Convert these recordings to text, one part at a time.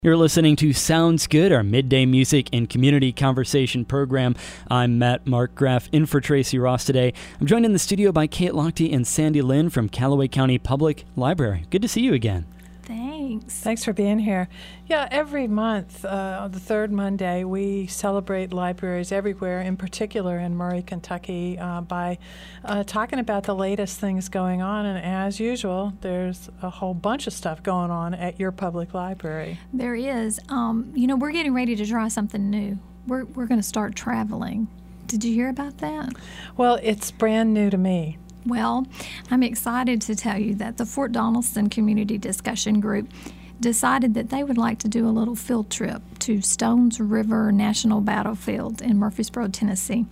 You're listening to Sounds Good, our midday music and community conversation program. I'm Matt Markgraf, in for Tracy Ross today. I'm joined in the studio by Kate Lochte and Sandy Lynn from Callaway County Public Library. Good to see you again. Thanks for being here. Yeah, every month, the third Monday, we celebrate libraries everywhere, in particular in Murray, Kentucky, by talking about the latest things going on. And as usual, there's a whole bunch of stuff going on at your public library. There is. We're getting ready to try something new. We're going to start traveling. Did you hear about that? Well, it's brand new to me. Well, I'm excited to tell you that the Fort Donelson Community Discussion Group decided that they would like to do a little field trip to Stones River National Battlefield in Murfreesboro, Tennessee.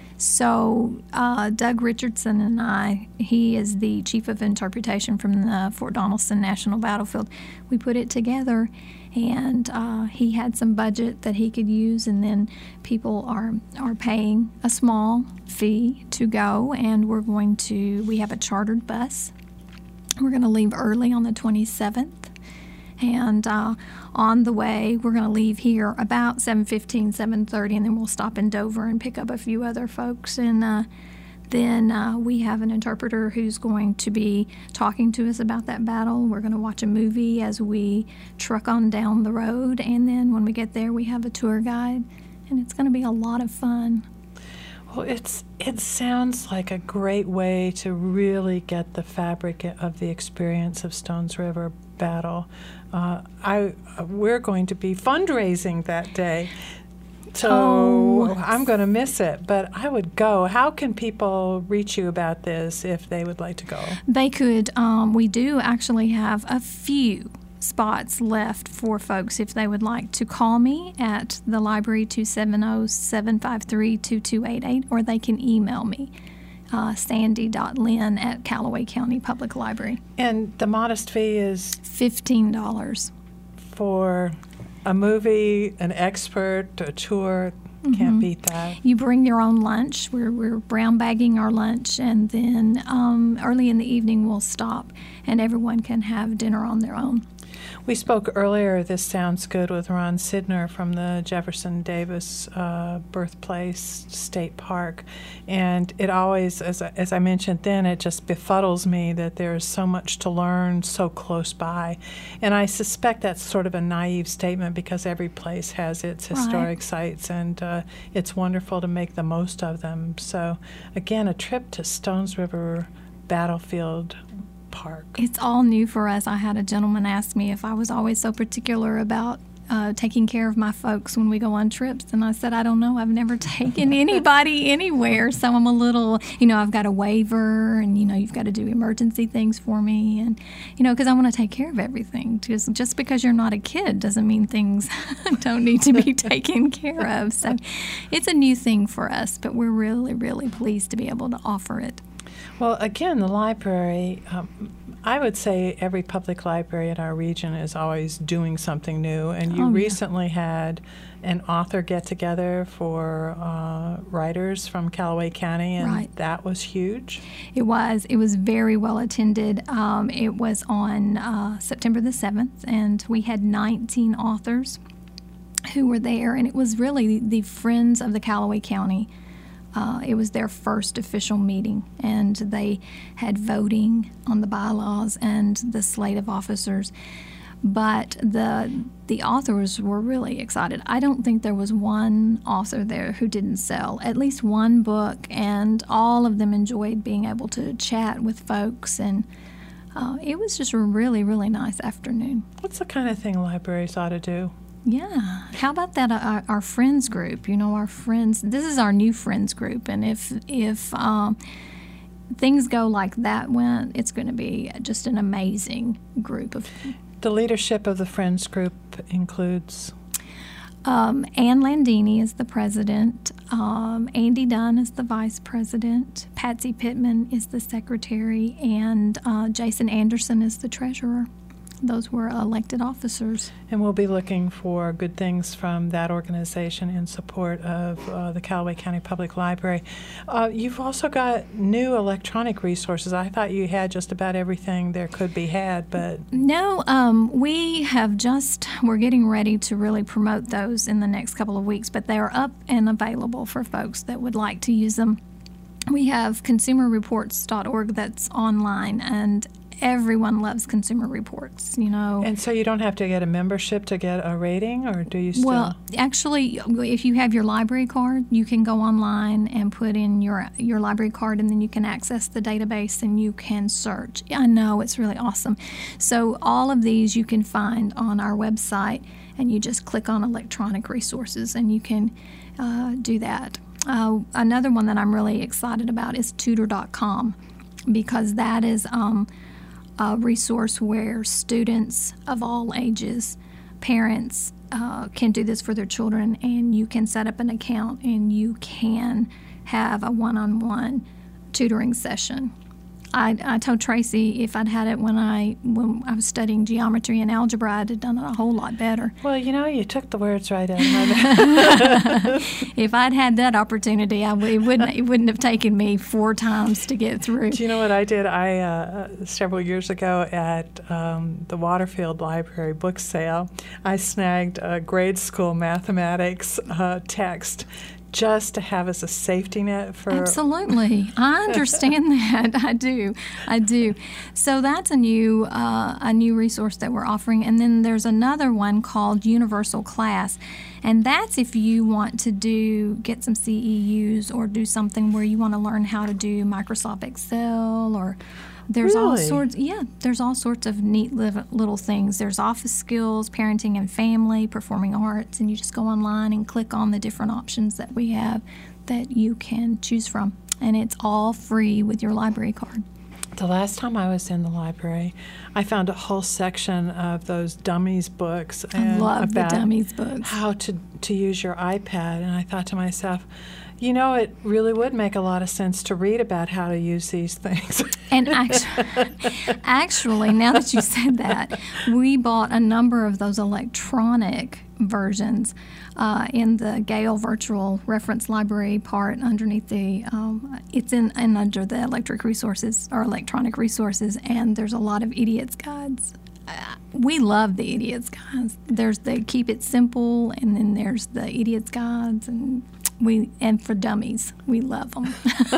So Doug Richardson and I, he is the Chief of Interpretation from the Fort Donelson National Battlefield, we put it together, and he had some budget that he could use, and then people are paying a small fee to go, and we have a chartered bus. We're going to leave early on the 27th, and on the way, we're going to leave here about 7:15, 7:30, and then we'll stop in Dover and pick up a few other folks. And then we have an interpreter who's going to be talking to us about that battle. We're going to watch a movie as we truck on down the road, and then when we get there, we have a tour guide, and it's going to be a lot of fun. Well, it sounds like a great way to really get the fabric of the experience of Stones River battle. We're going to be fundraising that day, so I'm going to miss it, but I would go. How can people reach you about this if they would like to go? They could. We do actually have a few spots left for folks if they would like to call me at the library 270-753-2288, or they can email me sandy.lynn@Callaway County Public Library. And the modest fee is $15 for a movie, an expert, a tour. Can't beat that. You bring your own lunch. We're brown bagging our lunch, and then early in the evening we'll stop, and everyone can have dinner on their own. We spoke earlier, this sounds good, with Ron Sidner from the Jefferson Davis Birthplace State Park. And it always, as I mentioned then, it just befuddles me that there's so much to learn so close by. And I suspect that's sort of a naive statement because every place has its historic sites, and it's wonderful to make the most of them. So, again, a trip to Stones River Battlefield Park. It's all new for us. I had a gentleman ask me if I was always so particular about taking care of my folks when we go on trips, and I said, I don't know. I've never taken anybody anywhere, so I'm a little, I've got a waiver, and, you've got to do emergency things for me, and, because I want to take care of everything. Just because you're not a kid doesn't mean things don't need to be taken care of. So it's a new thing for us, but we're really, really pleased to be able to offer it. Well, again, the library, I would say every public library in our region is always doing something new. And you recently had an author get-together for writers from Callaway County, and that was huge. It was. It was very well attended. It was on September the 7th, and we had 19 authors who were there, and it was really the Friends of the Callaway County. It was their first official meeting, and they had voting on the bylaws and the slate of officers. But the authors were really excited. I don't think there was one author there who didn't sell at least one book, and all of them enjoyed being able to chat with folks, and it was just a really, really nice afternoon. What's the kind of thing libraries ought to do? Yeah. How about that? Our friends group. Our friends. This is our new friends group, and if things go like that went, it's going to be just an amazing group of. The leadership of the friends group includes. Ann Landini is the president. Andy Dunn is the vice president. Patsy Pittman is the secretary, and Jason Anderson is the treasurer. Those were elected officers. And we'll be looking for good things from that organization in support of the Callaway County Public Library. You've also got new electronic resources. I thought you had just about everything there could be had, but... No, we're getting ready to really promote those in the next couple of weeks, but they are up and available for folks that would like to use them. We have consumerreports.org that's online, and everyone loves Consumer Reports, And so you don't have to get a membership to get a rating, or do you still? Well, actually, if you have your library card, you can go online and put in your library card, and then you can access the database and you can search. I know, it's really awesome. So all of these you can find on our website, and you just click on electronic resources, and you can do that. Another one that I'm really excited about is tutor.com, because that is a resource where students of all ages, parents, can do this for their children, and you can set up an account and you can have a one-on-one tutoring session. I told Tracy if I'd had it when I was studying geometry and algebra, I'd have done it a whole lot better. Well, you took the words right out of my mouth. If I'd had that opportunity, it wouldn't have taken me 4 times to get through. Do you know what I did? Several years ago at the Waterfield Library book sale, I snagged a grade school mathematics text just to have as a safety net for... Absolutely. I understand that. I do. So that's a new resource that we're offering. And then there's another one called Universal Class. And that's if you want to get some CEUs or do something where you want to learn how to do Microsoft Excel, or... There's really? There's all sorts of neat little things. There's office skills, parenting and family, performing arts, and you just go online and click on the different options that we have that you can choose from. And it's all free with your library card. The last time I was in the library, I found a whole section of those dummies books. I love the dummies books. How to use your iPad. And I thought to myself, it really would make a lot of sense to read about how to use these things. And actually, now that you said that, we bought a number of those electronic versions in the Gale Virtual Reference Library part underneath it's in under the electronic resources, and there's a lot of idiots guides. We love the idiots guides. There's the Keep It Simple, and then there's the idiots guides, and for dummies, we love them.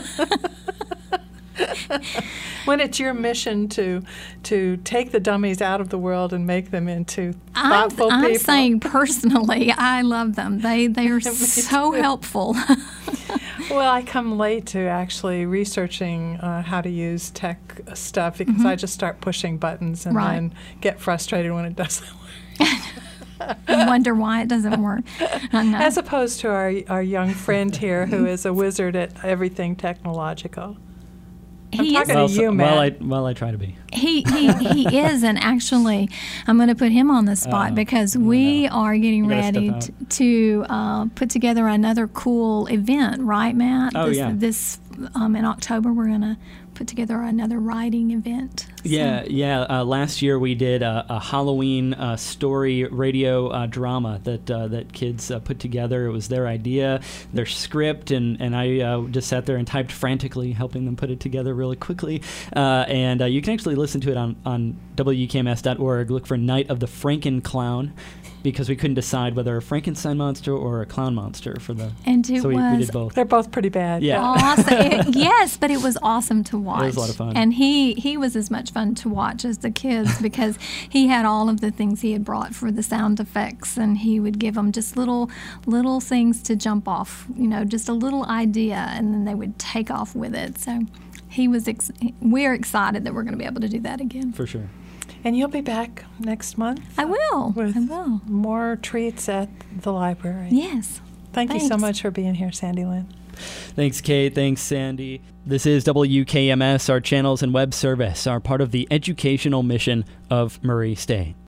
When it's your mission to take the dummies out of the world and make them into thoughtful people. I'm saying personally, I love them. They are so helpful. Well, I come late to actually researching how to use tech stuff because I just start pushing buttons and then get frustrated when it doesn't work. And wonder why it doesn't work. As opposed to our young friend here who is a wizard at everything technological. I'm talking to you, Matt. Well, I try to be. He is, and actually, I'm going to put him on the spot because we are getting ready to put together another cool event, right, Matt? This in October, we're going to put together another writing event. Last year we did a Halloween story radio drama that kids put together. It was their idea, their script, and I just sat there and typed frantically, helping them put it together really quickly. And you can actually listen to it on WUKMS.org. Look for Night of the Franken-Clown, because we couldn't decide whether a Frankenstein monster or a clown monster for the. So we did both. They're both pretty bad. Yeah. Awesome. Yes, but it was awesome to watch. It was a lot of fun. And he was as much fun to watch as the kids because he had all of the things he had brought for the sound effects, and he would give them just little things to jump off, just a little idea, and then they would take off with it. So we're excited that we're going to be able to do that again. For sure. And you'll be back next month? I will. With more treats at the library. Yes. Thanks you so much for being here, Sandy Lynn. Thanks, Kate. Thanks, Sandy. This is WKMS. Our channels and web service are part of the educational mission of Murray State.